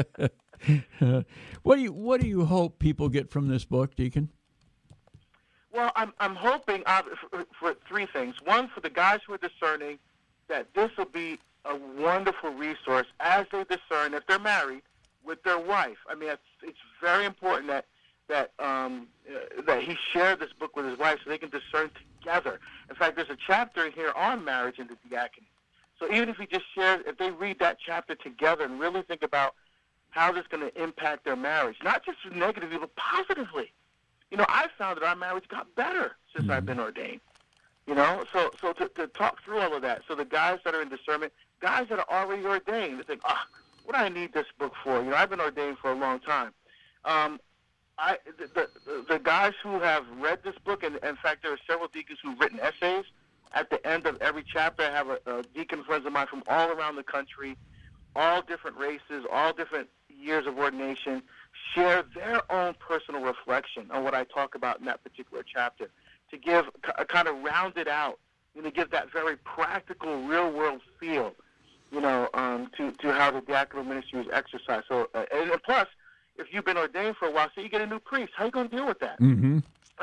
What do you hope people get from this book, Deacon? Well, I'm hoping for three things. One, for the guys who are discerning, that this will be a wonderful resource as they discern, if they're married, with their wife. I mean, it's very important that he share this book with his wife so they can discern together. In fact, there's a chapter here on marriage in the diaconate. So even if you just share, if they read that chapter together and really think about how this is going to impact their marriage, not just negatively, but positively. I found that our marriage got better since I've been ordained. So to talk through all of that. So the guys that are in discernment, guys that are already ordained, they think, what do I need this book for? I've been ordained for a long time. The guys who have read this book, and in fact, there are several deacons who've written essays. At the end of every chapter, I have a deacon friends of mine from all around the country, all different races, all different years of ordination, share their own personal reflection on what I talk about in that particular chapter, to give a kind of round it out, to give that very practical, real-world feel, to how the diaconal ministry is exercised. So, and plus, if you've been ordained for a while, say you get a new priest, how are you going to deal with that? Mm-hmm.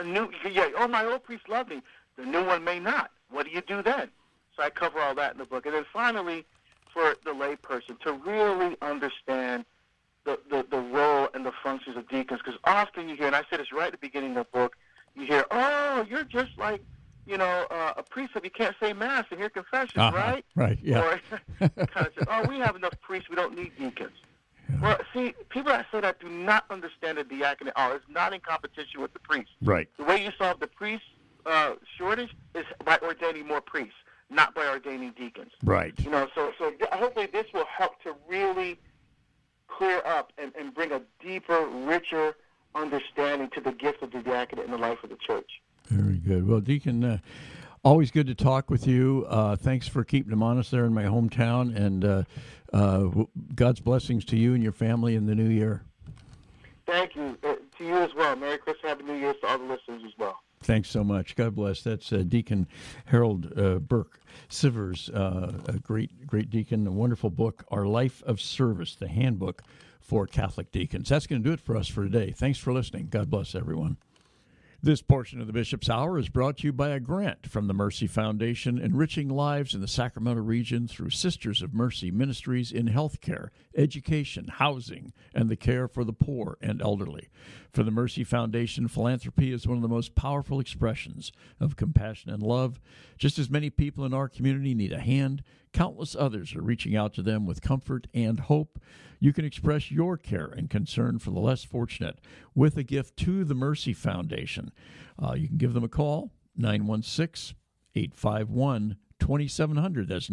My old priest loved me. The new one may not. What do you do then? So I cover all that in the book. And then finally, for the lay person to really understand the role and the functions of deacons, because often you hear, and I said this right at the beginning of the book, you hear, you're just like, a priest if you can't say Mass and hear confessions, right? Right, yeah. Or kind of say, we have enough priests, we don't need deacons. Yeah. Well, see, people that say that do not understand the diaconate. It's not in competition with the priest. Right. The way you solve the priest shortage is by ordaining more priests, not by ordaining deacons. Right. So hopefully this will help to really clear up and bring a deeper, richer understanding to the gift of the diaconate in the life of the church. Very good. Well, Deacon, always good to talk with you. Thanks for keeping them honest there in my hometown, and God's blessings to you and your family in the new year. Thank you. To you as well. Merry Christmas, Happy New Year to all the listeners as well. Thanks so much. God bless. That's Deacon Harold Burke Sivers, a great deacon, a wonderful book, Our Life of Service, the handbook for Catholic deacons. That's going to do it for us for today. Thanks for listening. God bless everyone. This portion of the Bishop's Hour is brought to you by a grant from the Mercy Foundation, enriching lives in the Sacramento region through Sisters of Mercy ministries in healthcare, education, housing, and the care for the poor and elderly. For the Mercy Foundation, philanthropy is one of the most powerful expressions of compassion and love. Just as many people in our community need a hand, countless others are reaching out to them with comfort and hope. You can express your care and concern for the less fortunate with a gift to the Mercy Foundation. You can give them a call, 916-851-2700. That's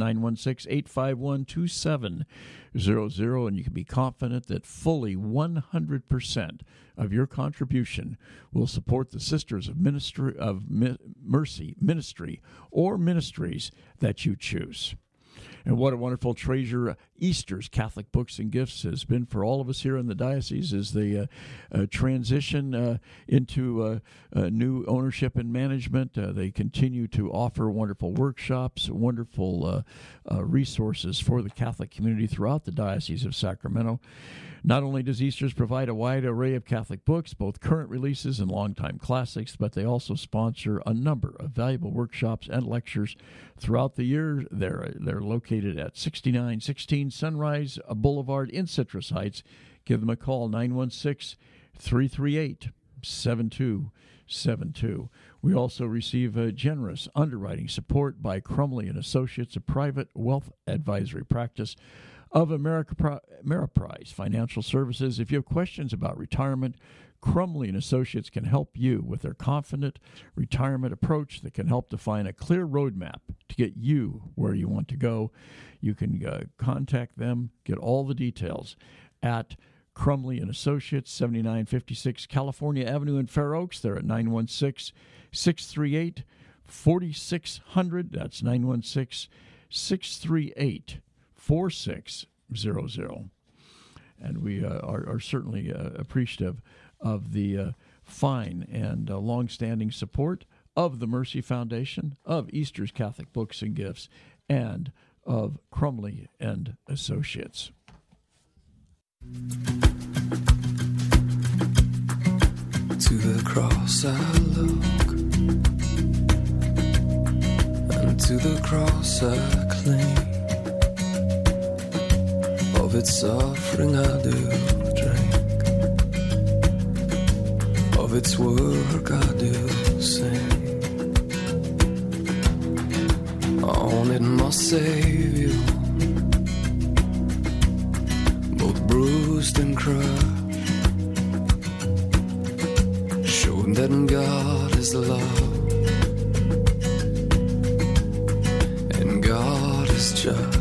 916-851-2700. And you can be confident that fully 100% of your contribution will support the Sisters of Mercy Ministry or ministries that you choose. And what a wonderful treasure Easter's Catholic Books and Gifts has been for all of us here in the diocese as they transition into new ownership and management. They continue to offer wonderful workshops, wonderful resources for the Catholic community throughout the Diocese of Sacramento. Not only does Easter's provide a wide array of Catholic books, both current releases and longtime classics, but they also sponsor a number of valuable workshops and lectures throughout the year. They're located at 6916 Sunrise Boulevard in Citrus Heights. Give them a call, 916-338-7272. We also receive generous underwriting support by Crumley & Associates, a private wealth advisory practice of Ameriprise Financial Services. If you have questions about retirement, Crumley & Associates can help you with their confident retirement approach that can help define a clear roadmap to get you where you want to go. You can contact them, get all the details at Crumley & Associates, 7956 California Avenue in Fair Oaks. They're at 916-638-4600. That's 916-638-4600. And we are certainly appreciative of the fine and long-standing support of the Mercy Foundation, of Easter's Catholic Books and Gifts, and of Crumley and Associates. To the cross I look, and to the cross I cling. Of its suffering I do drink, of its work I do sing. on it, my Savior, both bruised and crushed, showing that God is love and God is just.